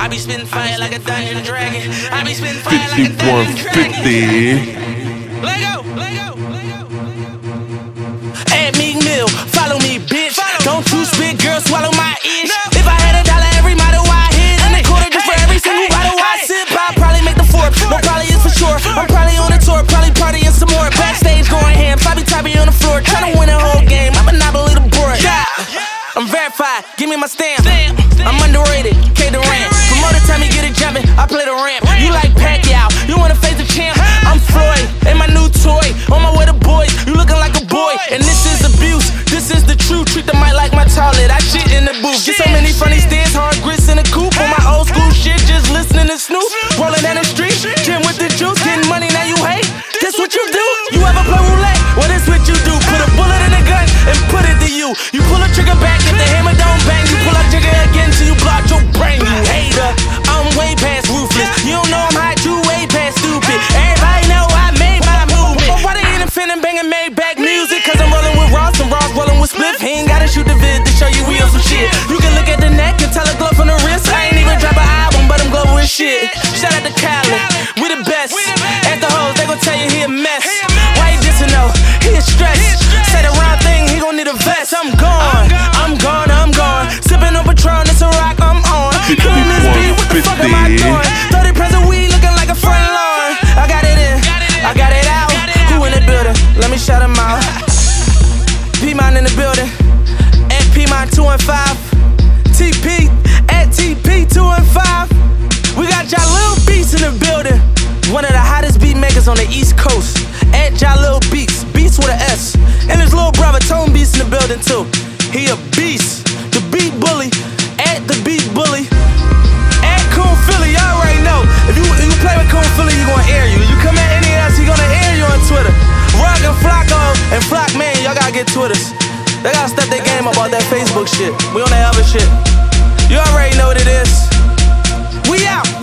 I be spitting fire like a dungeon dragon. I be spitting fire like a dungeon dragon. 5150. Let go, let go, let go. Add Meek Mill, follow me, bitch. Don't you spit, girl, swallow my itch. If I had $1 every model I hit, and a quarter just for every single bottle I sip, I'll probably make the Forbes. No, probably is for sure. I'm probably on a tour, probably partying some more. Backstage going ham, Fabi Tabi on the floor, trying to win a whole game. I'm monopoly the board. Yeah. I'm verified, give me my stamp. I'm underrated, K Durant. Promoter tell me get it jumping, I play the ramp. You like Pacquiao, you wanna face the champ? I'm Floyd, and my new toy. On my way to boys, you looking like a boy. And this is abuse, this is the truth. Treat the mic like my toilet, I shit in the booth. Get so many funny stares, hard grits in the coupe. On my old school shit, just listening to Snoop. Rolling down the street, gym with the juice. Getting money, now you hate, that's what you do. You ever play roulette? Well, that's what you do. Put a bullet in the gun and put it to you. You pull a trigger back, if the hammer don't bang. You pull a trigger again till you block your brain, you hater. I'm way past ruthless. You don't know I'm hot, you way past stupid. Everybody know I made my movement. But why they ain't finna banging Maybach music? Cause I'm rolling with Ross and Ross rolling with Spliff. He ain't gotta shoot the vid to show you we on some shit. You can look at the neck and tell a glove from the wrist. I ain't even drop an album, but I'm glowing with shit. Shout out to Khaled, we the best. At the hoes, they gon' tell you he a mess. Why you dissing though? He is stressed. Say the wrong thing, he gon' need a vest. I'm gone, I'm gone, I'm gone. Sipping on Patron, it's a rock, I'm on. Killing this beat, what the fuck am I doing? 30 pounds of weed looking like a front lawn. I got it in, I got it out. Who in the building? Let me shout him out. P-Mon in the building. At P-Mon 2 and 5. TP at TP 2 and 5. We got Jalil Beats in the building. One of the hottest beat makers on the East Coast. At Jalil Beats, Beats with an S. And his little brother Tone Beats in the building too. He a beast, the beat bully. At the beat bully. At Coon Philly, y'all already know. If you play with Coon Philly, he gonna air you. You come at any else, he gonna air you on Twitter. Rock and Flocko and Flock, man, y'all gotta get Twitters. They gotta step their game up about that Facebook shit. We on that other shit. You already know what it is. We out.